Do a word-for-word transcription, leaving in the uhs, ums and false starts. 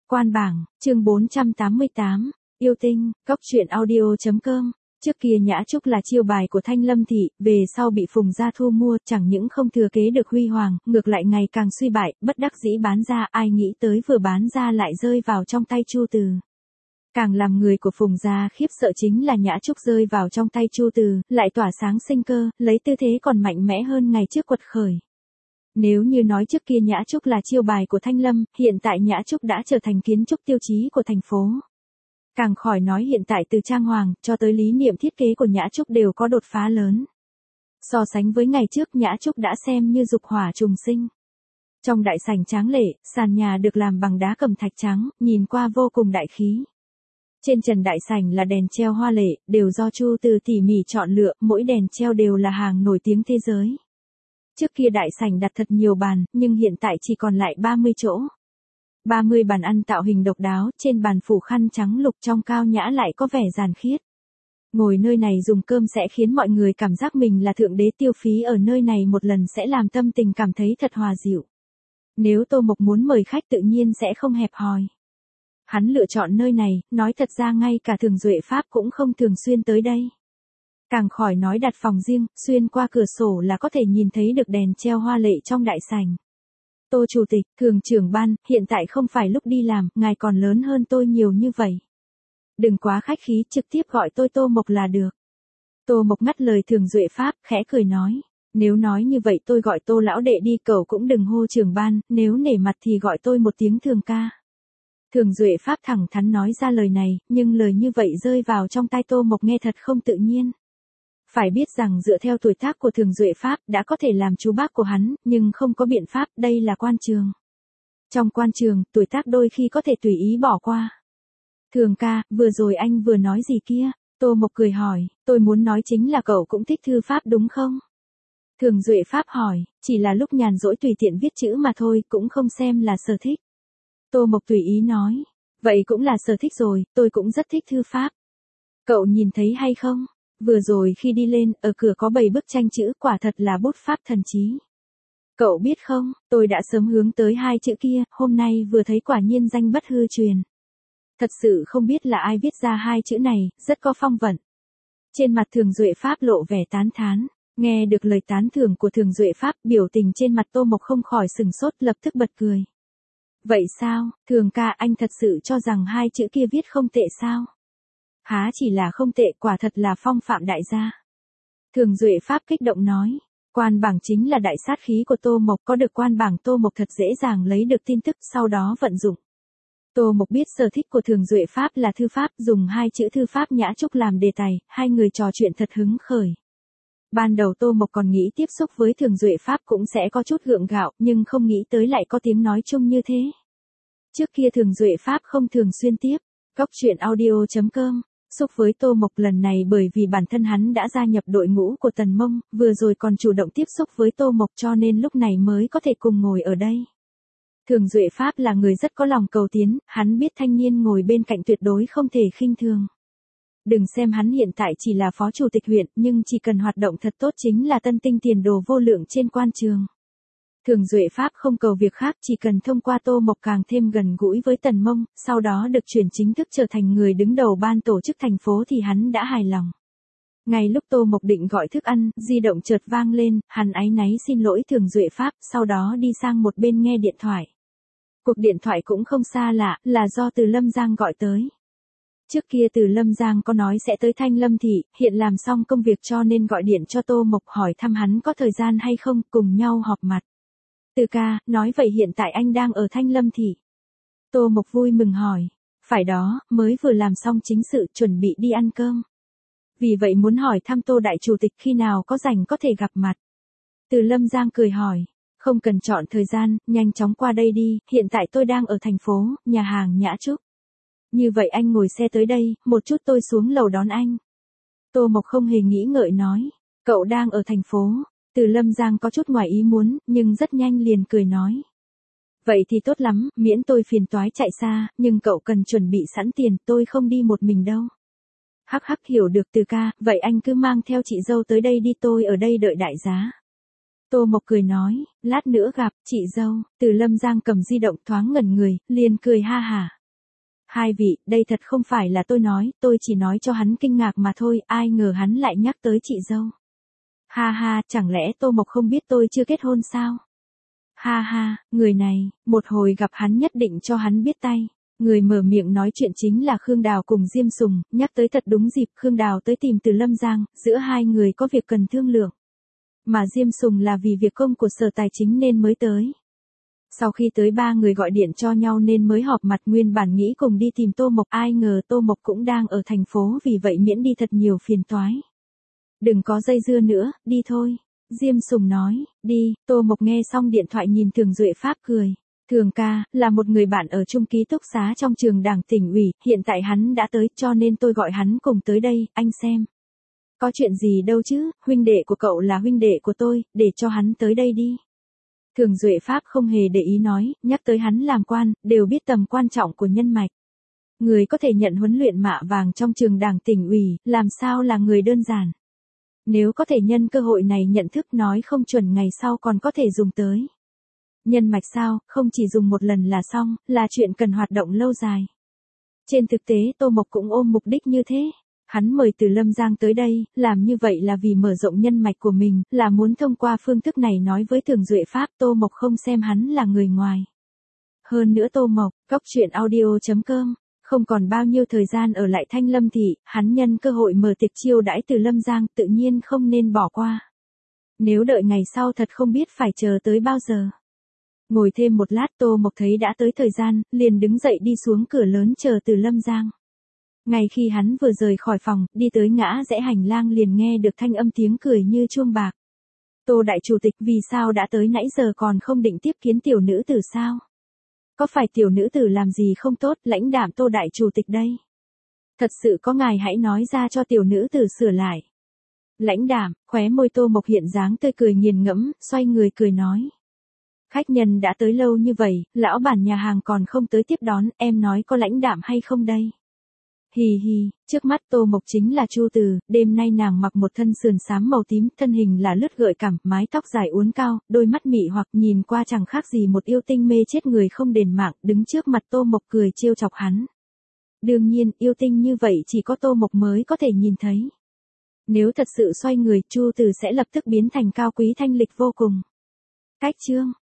Quan bảng, chương bốn trăm tám mươi tám, yêu tinh, cóc truyện audio chấm com. Trước kia Nhã Trúc là chiêu bài của Thanh Lâm Thị, về sau bị Phùng Gia thu mua, chẳng những không thừa kế được huy hoàng, ngược lại ngày càng suy bại, bất đắc dĩ bán ra, ai nghĩ tới vừa bán ra lại rơi vào trong tay Chu Từ. Càng làm người của Phùng Gia khiếp sợ chính là Nhã Trúc rơi vào trong tay Chu Từ, lại tỏa sáng sinh cơ, lấy tư thế còn mạnh mẽ hơn ngày trước quật khởi. Nếu như nói trước kia Nhã Trúc là chiêu bài của Thanh Lâm, hiện tại Nhã Trúc đã trở thành kiến trúc tiêu chí của thành phố. Càng khỏi nói hiện tại từ trang hoàng, cho tới lý niệm thiết kế của Nhã Trúc đều có đột phá lớn. So sánh với ngày trước Nhã Trúc đã xem như dục hỏa trùng sinh. Trong đại sảnh tráng lệ, sàn nhà được làm bằng đá cẩm thạch trắng, nhìn qua vô cùng đại khí. Trên trần đại sảnh là đèn treo hoa lệ, đều do Chu Từ tỉ mỉ chọn lựa, mỗi đèn treo đều là hàng nổi tiếng thế giới. Trước kia đại sảnh đặt thật nhiều bàn, nhưng hiện tại chỉ còn lại ba mươi chỗ. ba mươi bàn ăn tạo hình độc đáo, trên bàn phủ khăn trắng lục trong cao nhã lại có vẻ giản khiết. Ngồi nơi này dùng cơm sẽ khiến mọi người cảm giác mình là thượng đế, tiêu phí ở nơi này một lần sẽ làm tâm tình cảm thấy thật hòa dịu. Nếu Tô Mộc muốn mời khách tự nhiên sẽ không hẹp hòi. Hắn lựa chọn nơi này, nói thật ra ngay cả Thường Duệ Pháp cũng không thường xuyên tới đây. Càng khỏi nói đặt phòng riêng, xuyên qua cửa sổ là có thể nhìn thấy được đèn treo hoa lệ trong đại sảnh. Tô Chủ tịch, Thường trưởng ban, hiện tại không phải lúc đi làm, ngài còn lớn hơn tôi nhiều như vậy. Đừng quá khách khí, trực tiếp gọi tôi Tô Mộc là được. Tô Mộc ngắt lời Thường Duệ Pháp, khẽ cười nói. Nếu nói như vậy tôi gọi Tô lão đệ đi, cậu cũng đừng hô trưởng ban, nếu nể mặt thì gọi tôi một tiếng Thường ca. Thường Duệ Pháp thẳng thắn nói ra lời này, nhưng lời như vậy rơi vào trong tai Tô Mộc nghe thật không tự nhiên. Phải biết rằng dựa theo tuổi tác của Thường Duệ Pháp đã có thể làm chú bác của hắn, nhưng không có biện pháp, đây là quan trường. Trong quan trường, tuổi tác đôi khi có thể tùy ý bỏ qua. Thường ca, vừa rồi anh vừa nói gì kia? Tô Mộc cười hỏi, tôi muốn nói chính là cậu cũng thích thư pháp đúng không? Thường Duệ Pháp hỏi, chỉ là lúc nhàn rỗi tùy tiện viết chữ mà thôi, cũng không xem là sở thích. Tô Mộc tùy ý nói, vậy cũng là sở thích rồi, tôi cũng rất thích thư pháp. Cậu nhìn thấy hay không? Vừa rồi khi đi lên, ở cửa có bảy bức tranh chữ, quả thật là bút pháp thần chí. Cậu biết không, tôi đã sớm hướng tới hai chữ kia, hôm nay vừa thấy quả nhiên danh bất hư truyền. Thật sự không biết là ai viết ra hai chữ này, rất có phong vận. Trên mặt Thường Duệ Pháp lộ vẻ tán thán, nghe được lời tán thưởng của Thường Duệ Pháp, biểu tình trên mặt Tô Mộc không khỏi sừng sốt, lập tức bật cười. Vậy sao, Thường ca, anh thật sự cho rằng hai chữ kia viết không tệ sao? Há chỉ là không tệ, quả thật là phong phạm đại gia. Thường Duệ Pháp kích động nói, quan bảng chính là đại sát khí của Tô Mộc, có được quan bảng Tô Mộc thật dễ dàng lấy được tin tức, sau đó vận dụng. Tô Mộc biết sở thích của Thường Duệ Pháp là thư pháp, dùng hai chữ thư pháp Nhã Trúc làm đề tài, hai người trò chuyện thật hứng khởi. Ban đầu Tô Mộc còn nghĩ tiếp xúc với Thường Duệ Pháp cũng sẽ có chút gượng gạo, nhưng không nghĩ tới lại có tiếng nói chung như thế. Trước kia Thường Duệ Pháp không thường xuyên tiếp, cóc truyện audio chấm com. Xúc với Tô Mộc lần này bởi vì bản thân hắn đã gia nhập đội ngũ của Tần Mông, vừa rồi còn chủ động tiếp xúc với Tô Mộc cho nên lúc này mới có thể cùng ngồi ở đây. Thường Duệ Pháp là người rất có lòng cầu tiến, hắn biết thanh niên ngồi bên cạnh tuyệt đối không thể khinh thường. Đừng xem hắn hiện tại chỉ là phó chủ tịch huyện, nhưng chỉ cần hoạt động thật tốt chính là tân tinh tiền đồ vô lượng trên quan trường. Thường Duệ Pháp không cầu việc khác, chỉ cần thông qua Tô Mộc càng thêm gần gũi với Tần Mông, sau đó được chuyển chính thức trở thành người đứng đầu ban tổ chức thành phố thì hắn đã hài lòng. Ngay lúc Tô Mộc định gọi thức ăn, di động chợt vang lên, hắn áy náy xin lỗi Thường Duệ Pháp, sau đó đi sang một bên nghe điện thoại. Cuộc điện thoại cũng không xa lạ, là do Từ Lâm Giang gọi tới. Trước kia Từ Lâm Giang có nói sẽ tới Thanh Lâm Thị, hiện làm xong công việc cho nên gọi điện cho Tô Mộc hỏi thăm hắn có thời gian hay không, cùng nhau họp mặt. Từ ca, nói vậy hiện tại anh đang ở Thanh Lâm Thị. Tô Mộc vui mừng hỏi. Phải đó, mới vừa làm xong chính sự, chuẩn bị đi ăn cơm. Vì vậy muốn hỏi thăm Tô Đại Chủ tịch khi nào có rảnh có thể gặp mặt. Từ Lâm Giang cười hỏi. Không cần chọn thời gian, nhanh chóng qua đây đi, hiện tại tôi đang ở thành phố, nhà hàng Nhã Trúc. Như vậy anh ngồi xe tới đây, một chút tôi xuống lầu đón anh. Tô Mộc không hề nghĩ ngợi nói. Cậu đang ở thành phố. Từ Lâm Giang có chút ngoài ý muốn, nhưng rất nhanh liền cười nói. Vậy thì tốt lắm, miễn tôi phiền toái chạy xa, nhưng cậu cần chuẩn bị sẵn tiền, tôi không đi một mình đâu. Hắc hắc, hiểu được Từ ca, vậy anh cứ mang theo chị dâu tới đây đi, tôi ở đây đợi đại giá. Tô Mộc cười nói, lát nữa gặp, chị dâu. Từ Lâm Giang cầm di động thoáng ngẩn người, liền cười ha hả. Hai vị, đây thật không phải là tôi nói, tôi chỉ nói cho hắn kinh ngạc mà thôi, ai ngờ hắn lại nhắc tới chị dâu. Ha ha, chẳng lẽ Tô Mộc không biết tôi chưa kết hôn sao? Ha ha, người này, một hồi gặp hắn nhất định cho hắn biết tay. Người mở miệng nói chuyện chính là Khương Đào cùng Diêm Sùng, nhắc tới thật đúng dịp, Khương Đào tới tìm Từ Lâm Giang, giữa hai người có việc cần thương lượng. Mà Diêm Sùng là vì việc công của Sở Tài Chính nên mới tới. Sau khi tới ba người gọi điện cho nhau nên mới họp mặt, nguyên bản nghĩ cùng đi tìm Tô Mộc, ai ngờ Tô Mộc cũng đang ở thành phố, vì vậy miễn đi thật nhiều phiền toái. Đừng có dây dưa nữa, đi thôi. Diêm Sùng nói, đi. Tô Mộc nghe xong điện thoại nhìn Thường Duệ Pháp cười. Thường ca, là một người bạn ở chung ký túc xá trong trường đảng tỉnh ủy, hiện tại hắn đã tới cho nên tôi gọi hắn cùng tới đây, anh xem. Có chuyện gì đâu chứ, huynh đệ của cậu là huynh đệ của tôi, để cho hắn tới đây đi. Thường Duệ Pháp không hề để ý nói, nhắc tới hắn làm quan, đều biết tầm quan trọng của nhân mạch. Người có thể nhận huấn luyện mạ vàng trong trường đảng tỉnh ủy, làm sao là người đơn giản. Nếu có thể nhân cơ hội này nhận thức, nói không chuẩn ngày sau còn có thể dùng tới. Nhân mạch sao, không chỉ dùng một lần là xong, là chuyện cần hoạt động lâu dài. Trên thực tế Tô Mộc cũng ôm mục đích như thế. Hắn mời Từ Lâm Giang tới đây, làm như vậy là vì mở rộng nhân mạch của mình, là muốn thông qua phương thức này nói với Thường Duệ Pháp Tô Mộc không xem hắn là người ngoài. Hơn nữa Tô Mộc, góc chuyện audio chấm com, không còn bao nhiêu thời gian ở lại Thanh Lâm Thị, hắn nhân cơ hội mở tiệc chiêu đãi Từ Lâm Giang, tự nhiên không nên bỏ qua. Nếu đợi ngày sau thật không biết phải chờ tới bao giờ. Ngồi thêm một lát Tô Mộc thấy đã tới thời gian, liền đứng dậy đi xuống cửa lớn chờ Từ Lâm Giang. Ngay khi hắn vừa rời khỏi phòng, đi tới ngã rẽ hành lang liền nghe được thanh âm tiếng cười như chuông bạc. Tô đại chủ tịch, vì sao đã tới nãy giờ còn không định tiếp kiến tiểu nữ tử sao? Có phải tiểu nữ tử làm gì không tốt, lãnh đạm Tô đại chủ tịch đây? Thật sự có ngài hãy nói ra cho tiểu nữ tử sửa lại. Lãnh đạm, khóe môi Tô Mộc hiện dáng tươi cười nghiền ngẫm, xoay người cười nói. Khách nhân đã tới lâu như vậy, lão bản nhà hàng còn không tới tiếp đón, em nói có lãnh đạm hay không đây? Hì hì, trước mắt Tô Mộc chính là Chu Từ, đêm nay nàng mặc một thân sườn xám màu tím, thân hình là lướt gợi cảm, mái tóc dài uốn cao, đôi mắt mị hoặc nhìn qua chẳng khác gì một yêu tinh mê chết người không đền mạng, đứng trước mặt Tô Mộc cười trêu chọc hắn. Đương nhiên, yêu tinh như vậy chỉ có Tô Mộc mới có thể nhìn thấy. Nếu thật sự xoay người, Chu Từ sẽ lập tức biến thành cao quý thanh lịch vô cùng. Cách chương